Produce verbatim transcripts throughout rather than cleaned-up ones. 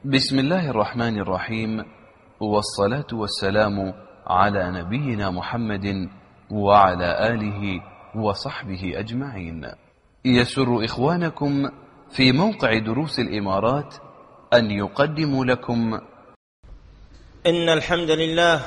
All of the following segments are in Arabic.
بسم الله الرحمن الرحيم، والصلاة والسلام على نبينا محمد وعلى آله وصحبه أجمعين. يسر إخوانكم في موقع دروس الإمارات أن يقدموا لكم إن الحمد لله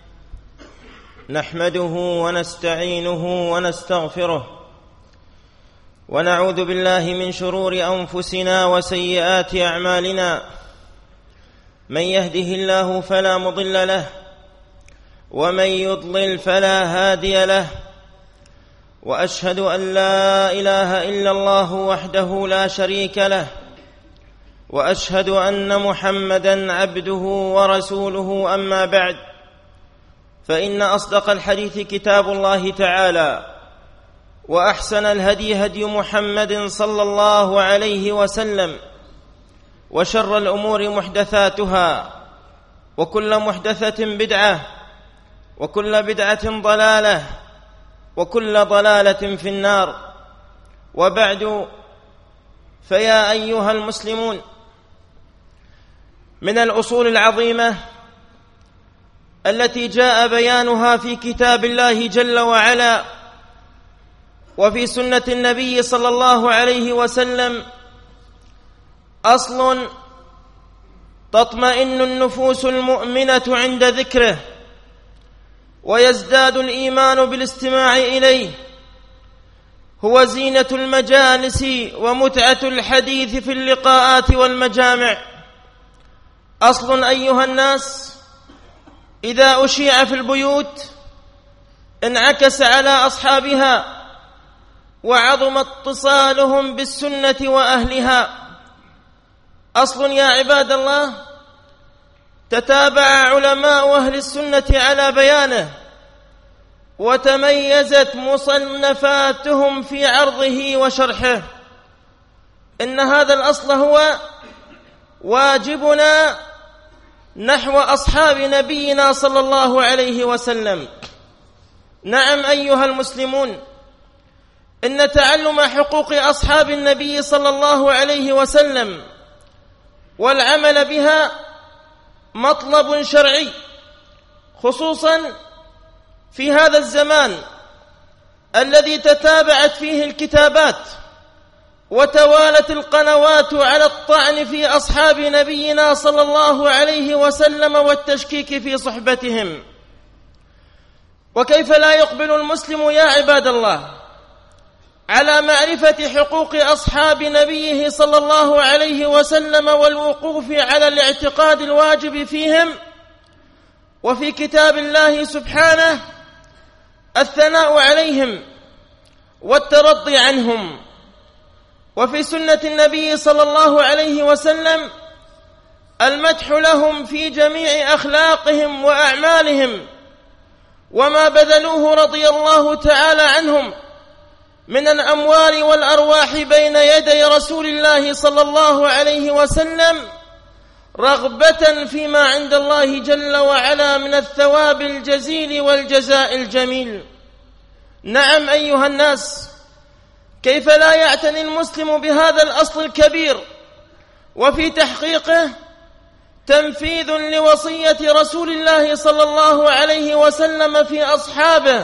نحمده ونستعينه ونستغفره ونعوذ بالله من شرور أنفسنا وسيئات أعمالنا. من يهده الله فلا مضل له ومن يضلل فلا هادي له، وأشهد أن لا إله إلا الله وحده لا شريك له، وأشهد أن محمدًا عبده ورسوله. أما بعد، فإن أصدق الحديث كتاب الله تعالى، وأحسن الهدي هدي محمد صلى الله عليه وسلم، وشر الأمور محدثاتها، وكل محدثة بدعة، وكل بدعة ضلالة، وكل ضلالة في النار. وبعد، فيا أيها المسلمون، من الأصول العظيمة التي جاء بيانها في كتاب الله جل وعلا وفي سنة النبي صلى الله عليه وسلم أصل تطمئن النفوس المؤمنة عند ذكره، ويزداد الإيمان بالاستماع إليه، هو زينة المجالس ومتعة الحديث في اللقاءات والمجامع. أصل أيها الناس إذا أشيع في البيوت انعكس على أصحابها، وعظم اتصالهم بالسنة وأهلها. أصل يا عباد الله تتابع علماء أهل السنة على بيانه، وتميزت مصنفاتهم في عرضه وشرحه. إن هذا الأصل هو واجبنا نحو أصحاب نبينا صلى الله عليه وسلم. نعم أيها المسلمون، إن تعلم حقوق أصحاب النبي صلى الله عليه وسلم والعمل بها مطلب شرعي، خصوصا في هذا الزمان الذي تتابعت فيه الكتابات وتوالت القنوات على الطعن في أصحاب نبينا صلى الله عليه وسلم والتشكيك في صحبتهم. وكيف لا يقبل المسلم يا عباد الله على معرفة حقوق أصحاب نبيه صلى الله عليه وسلم والوقوف على الاعتقاد الواجب فيهم، وفي كتاب الله سبحانه الثناء عليهم والترضي عنهم، وفي سنة النبي صلى الله عليه وسلم المدح لهم في جميع أخلاقهم وأعمالهم وما بذلوه رضي الله تعالى عنهم من الأموال والأرواح بين يدي رسول الله صلى الله عليه وسلم، رغبة فيما عند الله جل وعلا من الثواب الجزيل والجزاء الجميل. نعم أيها الناس، كيف لا يعتني المسلم بهذا الأصل الكبير، وفي تحقيقه تنفيذ لوصية رسول الله صلى الله عليه وسلم في أصحابه،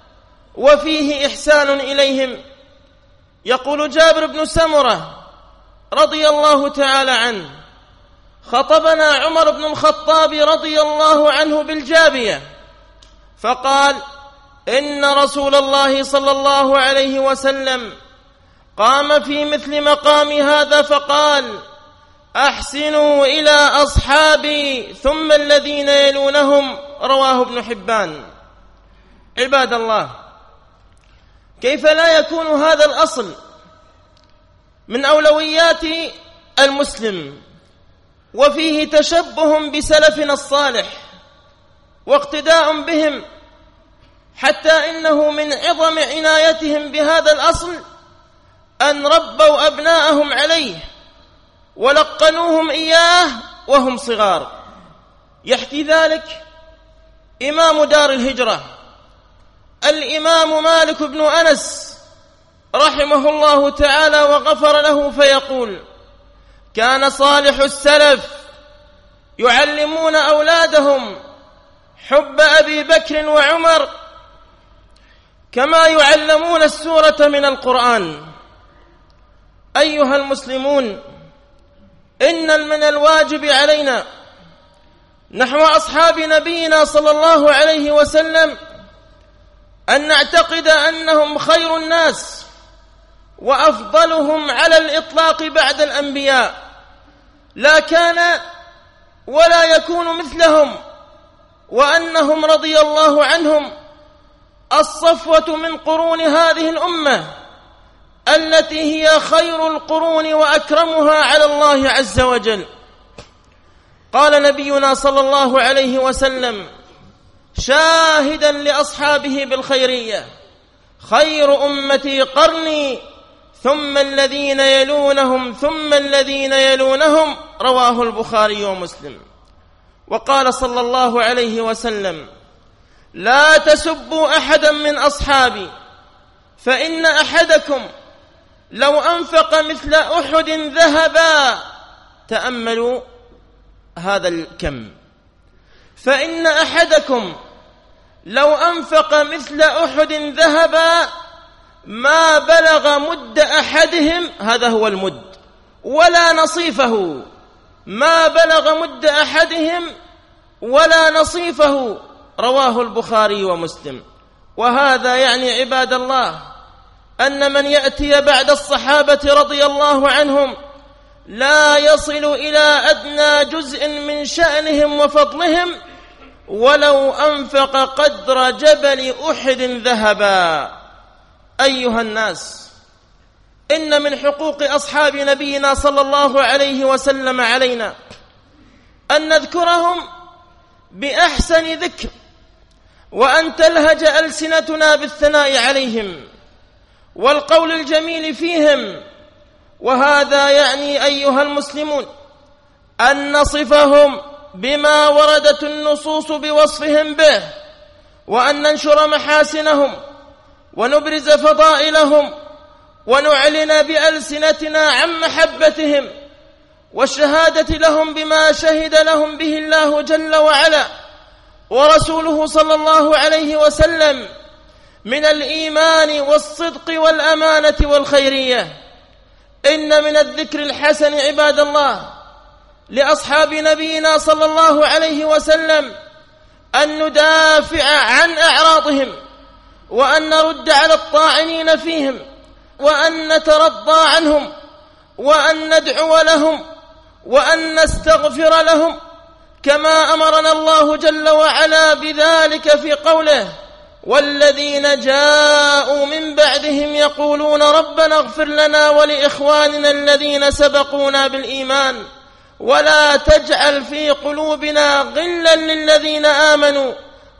وفيه إحسان إليهم. يقول جابر بن سمرة رضي الله تعالى عنه: خطبنا عمر بن الخطاب رضي الله عنه بالجابية، فقال: إن رسول الله صلى الله عليه وسلم قام في مثل مقام هذا فقال: أحسنوا إلى أصحابي ثم الذين يلونهم. رواه ابن حبان. عباد الله، كيف لا يكون هذا الأصل من أولويات المسلم، وفيه تشبه بسلفنا الصالح واقتداء بهم، حتى إنه من عظم عنايتهم بهذا الأصل أن ربوا أبناءهم عليه ولقنوهم إياه وهم صغار. يحكي ذلك إمام دار الهجرة الإمام مالك بن أنس رحمه الله تعالى وغفر له، فيقول: كان صالح السلف يعلمون أولادهم حب أبي بكر وعمر كما يعلمون السورة من القرآن. أيها المسلمون، إن من الواجب علينا نحو أصحاب نبينا صلى الله عليه وسلم أن نعتقد أنهم خير الناس وأفضلهم على الإطلاق بعد الأنبياء، لا كان ولا يكون مثلهم، وأنهم رضي الله عنهم الصفوة من قرون هذه الأمة التي هي خير القرون وأكرمها على الله عز وجل. قال نبينا صلى الله عليه وسلم شاهدا لأصحابه بالخيرية: خير أمتي قرني ثم الذين يلونهم ثم الذين يلونهم، رواه البخاري ومسلم. وقال صلى الله عليه وسلم: لا تسبوا أحدا من أصحابي فإن أحدكم لو أنفق مثل أحد ذهبا، تأملوا هذا الكم، فإن أحدكم لو أنفق مثل أحد ذهبا ما بلغ مد أحدهم، هذا هو المد، ولا نصيفه، ما بلغ مد أحدهم ولا نصيفه، رواه البخاري ومسلم. وهذا يعني عباد الله أن من يأتي بعد الصحابة رضي الله عنهم لا يصل إلى أدنى جزء من شأنهم وفضلهم ولو أنفق قدر جبل أحد ذهبا. أيها الناس، إن من حقوق أصحاب نبينا صلى الله عليه وسلم علينا أن نذكرهم بأحسن ذكر، وأن تلهج ألسنتنا بالثناء عليهم والقول الجميل فيهم. وهذا يعني أيها المسلمون أن نصفهم بما وردت النصوص بوصفهم به، وأن ننشر محاسنهم ونبرز فضائلهم ونعلن بألسنتنا عن محبتهم والشهادة لهم بما شهد لهم به الله جل وعلا ورسوله صلى الله عليه وسلم من الإيمان والصدق والأمانة والخيرية. إن من الذكر الحسن عباد الله لأصحاب نبينا صلى الله عليه وسلم أن ندافع عن أعراضهم، وأن نرد على الطاعنين فيهم، وأن نترضى عنهم، وأن ندعو لهم، وأن نستغفر لهم، كما أمرنا الله جل وعلا بذلك في قوله: والذين جاءوا من بعدهم يقولون ربنا اغفر لنا ولإخواننا الذين سبقونا بالإيمان ولا تجعل في قلوبنا غلا للذين آمنوا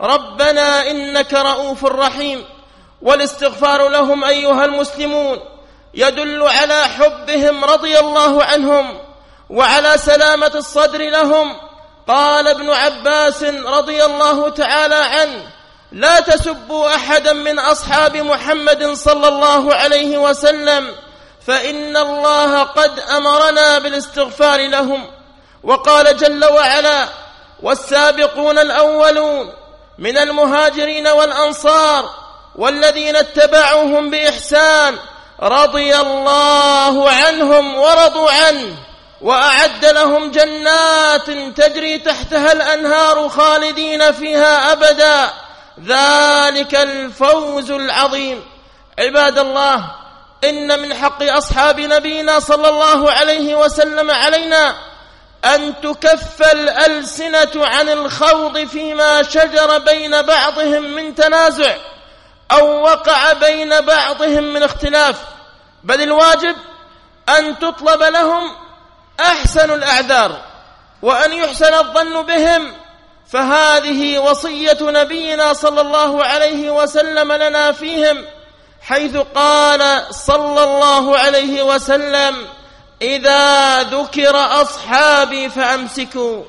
ربنا إنك رؤوف رحيم. والاستغفار لهم أيها المسلمون يدل على حبهم رضي الله عنهم وعلى سلامة الصدر لهم. قال ابن عباس رضي الله تعالى عنه: لا تسبوا أحدا من أصحاب محمد صلى الله عليه وسلم فإن الله قد أمرنا بالاستغفار لهم. وقال جل وعلا: والسابقون الأولون من المهاجرين والأنصار والذين اتبعوهم بإحسان رضي الله عنهم ورضوا عنه وأعد لهم جنات تجري تحتها الأنهار خالدين فيها أبدا ذلك الفوز العظيم. عباد الله، إن من حق أصحاب نبينا صلى الله عليه وسلم علينا أن تكف الألسنة عن الخوض فيما شجر بين بعضهم من تنازع أو وقع بين بعضهم من اختلاف، بل الواجب أن تطلب لهم أحسن الأعذار وأن يحسن الظن بهم، فهذه وصية نبينا صلى الله عليه وسلم لنا فيهم، حيث قال صلى الله عليه وسلم: إذا ذكر أصحابي فأمسكوا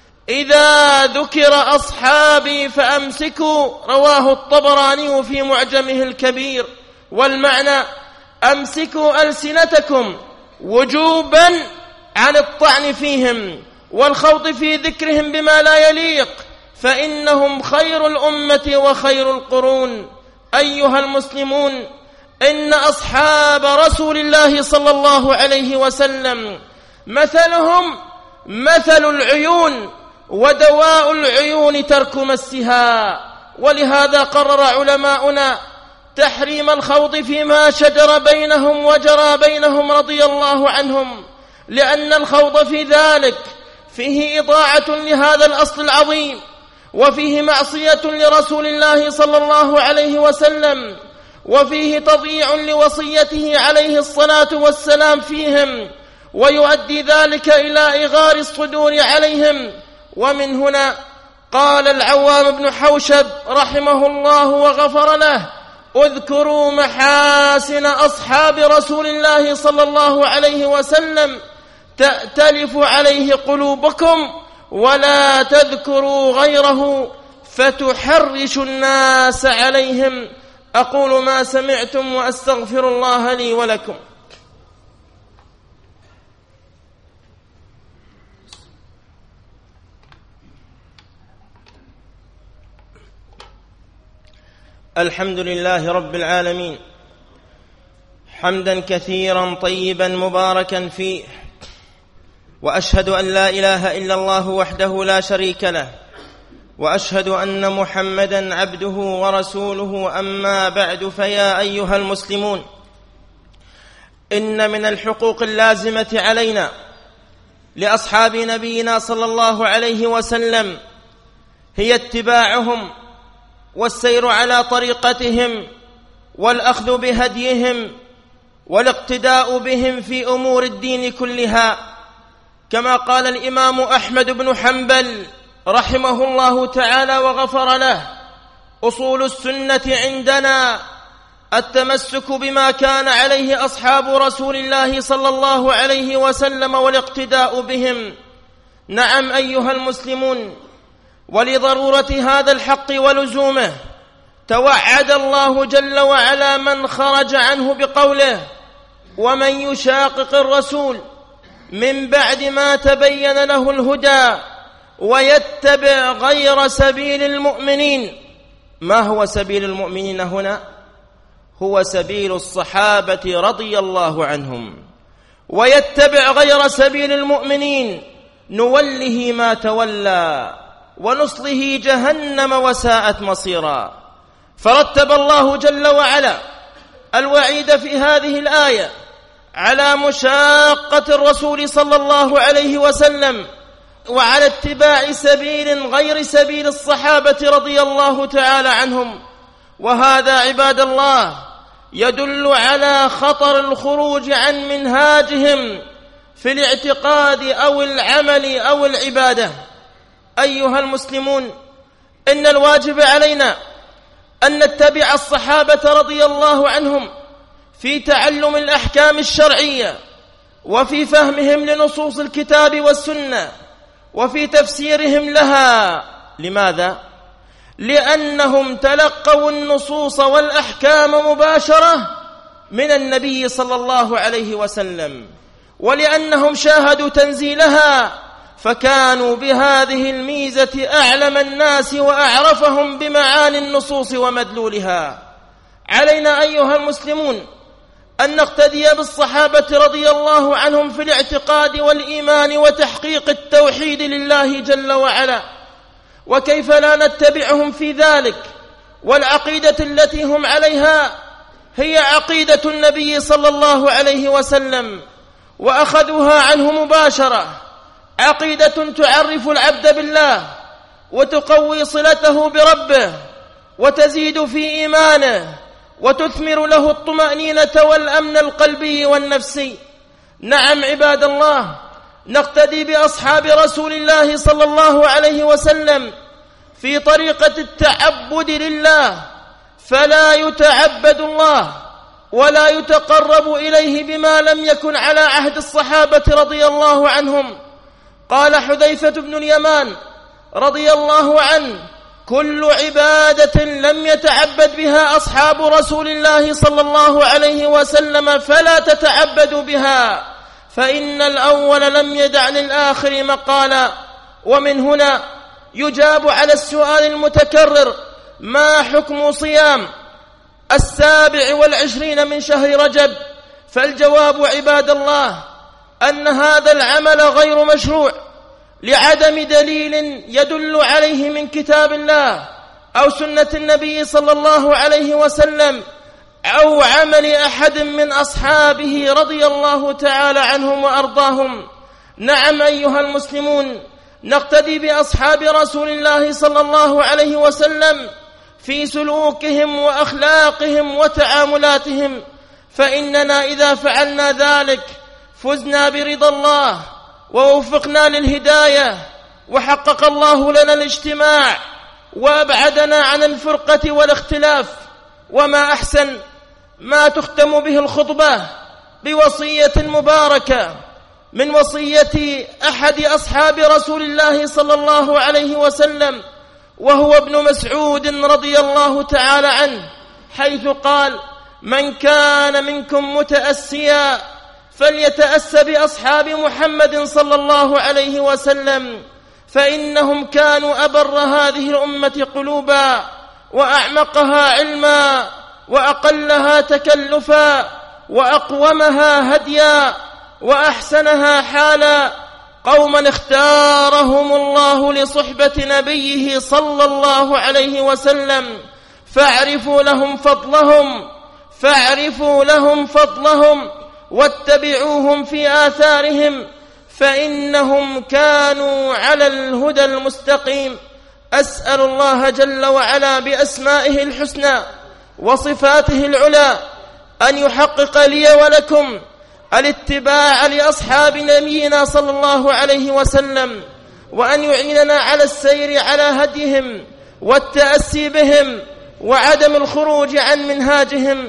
إذا ذكر أصحابي فأمسكوا، رواه الطبراني في معجمه الكبير. والمعنى: أمسكوا ألسنتكم وجوبا عن الطعن فيهم والخوض في ذكرهم بما لا يليق، فإنهم خير الأمة وخير القرون. أيها المسلمون، إن أصحاب رسول الله صلى الله عليه وسلم مثلهم مثل العيون، ودواء العيون ترك مسها. ولهذا قرر علماؤنا تحريم الخوض فيما شجر بينهم وجرى بينهم رضي الله عنهم، لأن الخوض في ذلك فيه إضاعة لهذا الأصل العظيم، وفيه معصية لرسول الله صلى الله عليه وسلم، وفيه تضييع لوصيته عليه الصلاة والسلام فيهم، ويؤدي ذلك إلى إغار الصدور عليهم. ومن هنا قال العوام بن حوشب رحمه الله وغفر له: اذكروا محاسن أصحاب رسول الله صلى الله عليه وسلم تأتلف عليه قلوبكم، ولا تذكروا غيره فتحرش الناس عليهم. أقول ما سمعتم وأستغفر الله لي ولكم. الحمد لله رب العالمين، حمدا كثيرا طيبا مباركا فيه، وأشهد أن لا إله إلا الله وحده لا شريك له، وأشهد أن محمدا عبده ورسوله. أما بعد، فيا أيها المسلمون، إن من الحقوق اللازمة علينا لأصحاب نبينا صلى الله عليه وسلم هي اتباعهم والسير على طريقتهم والأخذ بهديهم والاقتداء بهم في أمور الدين كلها، كما قال الإمام أحمد بن حنبل رحمه الله تعالى وغفر له: أصول السنة عندنا التمسك بما كان عليه أصحاب رسول الله صلى الله عليه وسلم والاقتداء بهم. نعم أيها المسلمون، ولضرورة هذا الحق ولزومه توعد الله جل وعلا من خرج عنه بقوله: ومن يشاقق الرسول من بعد ما تبين له الهدى ويتبع غير سبيل المؤمنين. ما هو سبيل المؤمنين هنا؟ هو سبيل الصحابة رضي الله عنهم. ويتبع غير سبيل المؤمنين نوله ما تولى ونصله جهنم وساءت مصيرا. فرتب الله جل وعلا الوعيد في هذه الآية على مشاقة الرسول صلى الله عليه وسلم، وعلى اتباع سبيل غير سبيل الصحابة رضي الله تعالى عنهم. وهذا عباد الله يدل على خطر الخروج عن منهاجهم في الاعتقاد أو العمل أو العبادة. أيها المسلمون، إن الواجب علينا أن نتبع الصحابة رضي الله عنهم في تعلم الأحكام الشرعية، وفي فهمهم لنصوص الكتاب والسنة، وفي تفسيرهم لها. لماذا؟ لأنهم تلقوا النصوص والأحكام مباشرة من النبي صلى الله عليه وسلم، ولأنهم شاهدوا تنزيلها، فكانوا بهذه الميزة أعلم الناس وأعرفهم بمعاني النصوص ومدلولها. علينا أيها المسلمون أن نقتدي بالصحابة رضي الله عنهم في الاعتقاد والإيمان وتحقيق التوحيد لله جل وعلا. وكيف لا نتبعهم في ذلك؟ والعقيدة التي هم عليها هي عقيدة النبي صلى الله عليه وسلم، وأخذوها عنه مباشرة، عقيدة تعرف العبد بالله وتقوي صلته بربه وتزيد في إيمانه وتثمر له الطمأنينة والأمن القلبي والنفسي. نعم عباد الله، نقتدي بأصحاب رسول الله صلى الله عليه وسلم في طريقة التعبد لله، فلا يتعبد الله ولا يتقرب إليه بما لم يكن على عهد الصحابة رضي الله عنهم. قال حذيفة بن اليمان رضي الله عنه: كل عبادة لم يتعبد بها أصحاب رسول الله صلى الله عليه وسلم فلا تتعبدوا بها، فإن الأول لم يدع للآخر مقالا. ومن هنا يجاب على السؤال المتكرر: ما حكم صيام السابع والعشرين من شهر رجب؟ فالجواب عباد الله أن هذا العمل غير مشروع لعدم دليل يدل عليه من كتاب الله أو سنة النبي صلى الله عليه وسلم أو عمل أحد من أصحابه رضي الله تعالى عنهم وأرضاهم. نعم أيها المسلمون، نقتدي بأصحاب رسول الله صلى الله عليه وسلم في سلوكهم وأخلاقهم وتعاملاتهم، فإننا إذا فعلنا ذلك فزنا برضا الله ووفقنا للهداية، وحقق الله لنا الاجتماع وأبعدنا عن الفرقة والاختلاف. وما أحسن ما تختم به الخطبة بوصية مباركة من وصية أحد أصحاب رسول الله صلى الله عليه وسلم، وهو ابن مسعود رضي الله تعالى عنه، حيث قال: من كان منكم متأسيا فليتأس بأصحاب محمد صلى الله عليه وسلم، فإنهم كانوا أبر هذه الأمة قلوبا وأعمقها علما وأقلها تكلفا وأقومها هديا وأحسنها حالا، قوما اختارهم الله لصحبة نبيه صلى الله عليه وسلم، فاعرفوا لهم فضلهم فاعرفوا لهم فضلهم واتبعوهم في آثارهم، فإنهم كانوا على الهدى المستقيم. أسأل الله جل وعلا بأسمائه الحسنى وصفاته العلى أن يحقق لي ولكم الاتباع لأصحاب نبينا صلى الله عليه وسلم، وأن يعيننا على السير على هديهم والتأسي بهم وعدم الخروج عن منهاجهم.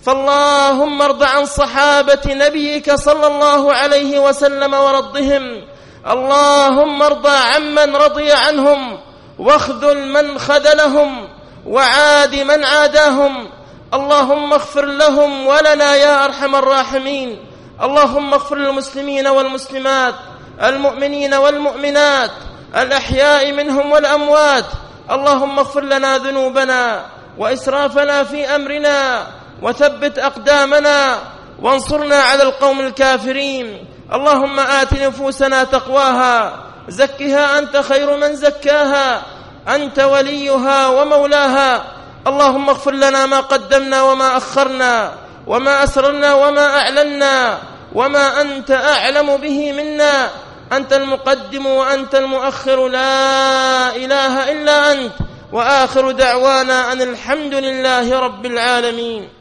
فاللهم ارض عن صحابة نبيك صلى الله عليه وسلم ورضهم، اللهم ارضى عمن رضي عنهم واخذل من خذلهم وعاد من عاداهم. اللهم اغفر لهم ولنا يا أرحم الراحمين. اللهم اغفر للمسلمين والمسلمات، المؤمنين والمؤمنات، الأحياء منهم والأموات. اللهم اغفر لنا ذنوبنا وإسرافنا في أمرنا، وثبت أقدامنا وانصرنا على القوم الكافرين. اللهم آت نفوسنا تقواها، زكها أنت خير من زكاها، أنت وليها ومولاها. اللهم اغفر لنا ما قدمنا وما أخرنا وما أسررنا وما أعلنا وما أنت أعلم به منا. أنت المقدم وأنت المؤخر، لا إله إلا أنت. وآخر دعوانا أن الحمد لله رب العالمين.